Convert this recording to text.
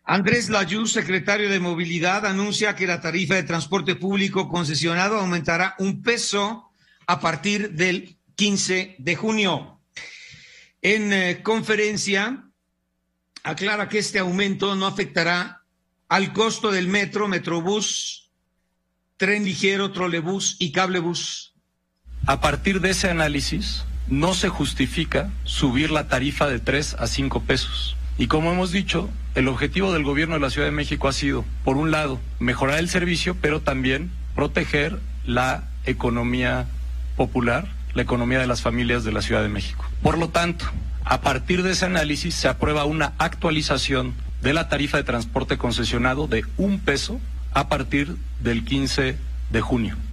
Andrés Layú, secretario de Movilidad, anuncia que la tarifa de transporte público concesionado aumentará $1 a partir del 15 de junio. En conferencia, aclara que este aumento no afectará al costo del metro, metrobús, tren ligero, trolebús y cablebús. A partir de ese análisis, no se justifica subir la tarifa de 3 a 5 pesos. Y como hemos dicho, el objetivo del gobierno de la Ciudad de México ha sido, por un lado, mejorar el servicio, pero también proteger la economía popular, la economía de las familias de la Ciudad de México. Por lo tanto, a partir de ese análisis se aprueba una actualización de la tarifa de transporte concesionado de $1 a partir del 15 de junio.